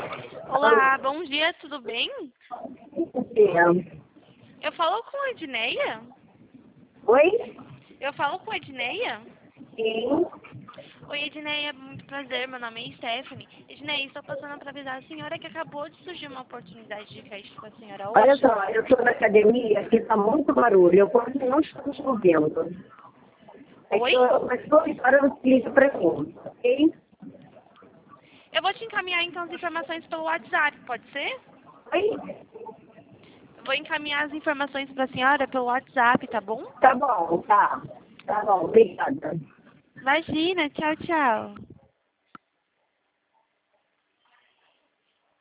Olá, bom dia, tudo bem? É. Eu falo com a Edneia? Oi? Eu falo com a Edneia? Sim. Oi, Edneia, muito prazer, meu nome é Stephanie. Edneia, estou passando para avisar a senhora que acabou de surgir uma oportunidade de crédito com a senhora Olha hoje. só, eu estou na academia, aqui está muito barulho, eu quase não estou te ouvindo. É que Oi? mas toda hora eu ligo para mim, ok? Eu vou te encaminhar então as informações pelo WhatsApp, pode ser? Oi? Eu vou encaminhar as informações para a senhora pelo WhatsApp, tá bom? Tá bom, tá. Tá bom, obrigada. Imagina, tchau, tchau.